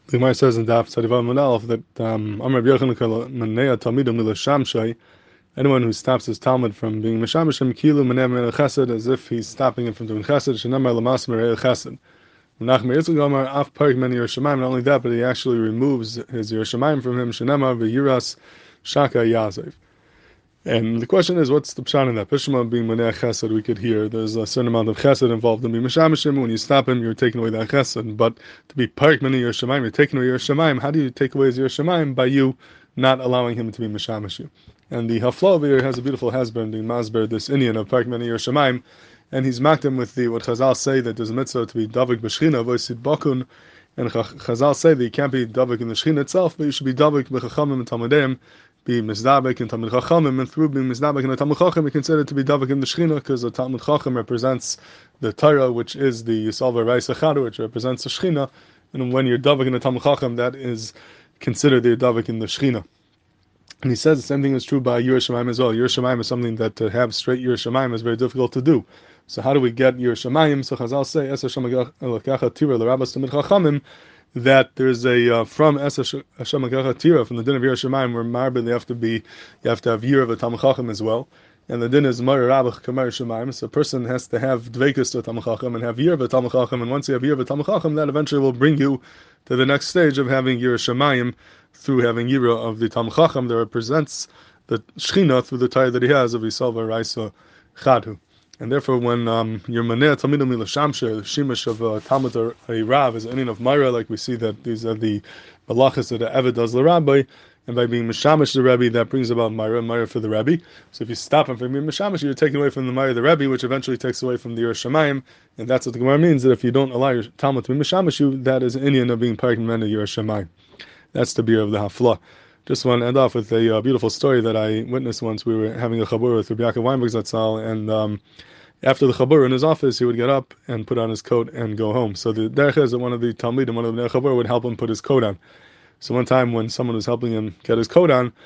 The Gemara says in Daf Tzadiv Amud Aleph that Amar Rabbi Yochanan Manea Talmidim Milashamshay, anyone who stops his Talmud from being Meshamashim Kilu Manea Menel Chesed, as if he's stopping him from doing Chesed, Shenamar Lamas Merei Chesed. Menachem Yitzchak Amar Af Parik Meni Yerushalayim. Not only that, but he actually removes his Yerushalayim from him. Shenamar V'Yiras Shaka Yazev. And the question is, what's the pshat in that? Pishma being Manea Chesed, we could hear there's a certain amount of Chesed involved in being Meshamashim. When you stop him, you're taking away that Chesed. But to be Parik Meni Yerushalayim, you're taking away Yerushalayim. How do you take away his Yerushalayim? By you not allowing him to be Meshamashim. And the Hafla over here has a beautiful hasber, the Masber, this Indian of Parik Meni Yerushalayim, and he's mocked him with what Chazal say, that there's a mitzvah to be Davik B'Shechina, Voisid Bakun, and Chazal say that you can't be Davik in the Shechina itself, but you should be Davik B'Chachamim and Talmudim, be Mizdabek and Talmud Chachamim, and through being Mizdabek and the Talmud Chacham, you consider to be Davik in the Shechina, because the Talmud Chacham represents the Torah, which is the Yisalva Reis Echad, which represents the Shechina, and when you're Davik in the Talmud Chacham, that is considered the Davik in the Shechina. And he says the same thing is true by Yerushalayim as well. Yerushalayim is something that to have straight Yerushalayim is very difficult to do. So how do we get Yerushalayim? So Chazal say, Es Hashem Elakacha Tira L'Rabbas Tamid Chachamim, that there's a from Es Hashem Elakacha Tira, from the din of Yerushalayim, where Marbin you have to have year of a Talmud Chacham as well. And the din is Mar Rabbach Kamar Shemayim. So a person has to have dveikus to a Talmud Chacham and have year of a Talmud Chacham. And once you have year of a Talmud Chacham, that eventually will bring you to the next stage of having Yerushalayim through having yira of the Talmud Chacham that represents the Shechina through the Torah that he has of Yisalva Raisa Chadhu. And therefore, when you're Manea Talmidim Milashamshe, Shimash of Talmud or a Rav is an Indian of Myra, like we see that these are the Malachas that the Eved does the Rabbi, and by being Mishamish the Rebbe, that brings about Myra for the Rebbe. So if you stop him from being Mishamish, you're taking away from the Myra the Rebbe, which eventually takes away from the Yerushalayim, and that's what the Gemara means, that if you don't allow your Talmud to be Mishamish, that is an Indian of being Parik Meni Yerushalayim. That's the beer of the Hafla. Just want to end off with a beautiful story that I witnessed once. We were having a chabur with Rabbi Yaakov Weinberg Zatzal, and after the chabur in his office, he would get up and put on his coat and go home. So the derech is that one of the Talmidim, one of the chabur, would help him put his coat on. So one time when someone was helping him get his coat on,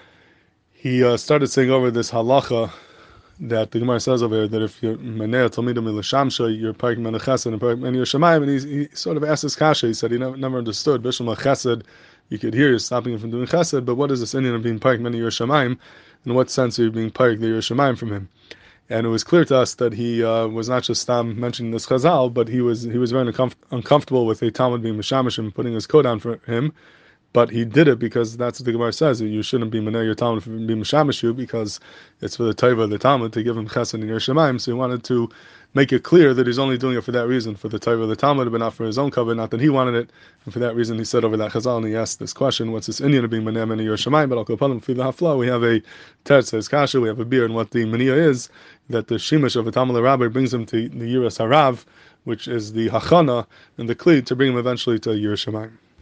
he started saying over this halacha that the Gemara says over here, that if you're Manea Talmidim Milashamsha, you're Parik Meni Chesed and Parik Meni Yerushalayim, and he sort of asked his kasha. He said he never understood. Bishlam Chesed, you could hear you're stopping him from doing Chesed, but what is this Indian of being Parik Meni Yerushalayim? In what sense are you being Parik the Yerushalayim from him? And it was clear to us that he was not just mentioning this Chazal, but he was very uncomfortable with a Talmud being Mishamish and putting his coat on for him. But he did it because that's what the Gemara says, that you shouldn't be Manei your Talmud for being Mishamishu, because it's for the Taiva of the Talmud to give him Chesed in Yerushalayim. So he wanted to make it clear that he's only doing it for that reason, for the Taiva of the Talmud, but not for his own cover, not that he wanted it. And for that reason, he said over that Chazal, and he asked this question, what's this Indian of being Manei Meni Yerushalayim? But I'll go upon him for the Hafla. We have a Teretz says Kasha, we have a beer, and what the Mania is, that the Shimash of a Talmud Rabbi brings him to the Yiras Harav, which is the Hachana and the Kli, to bring him eventually to Yerushalayim.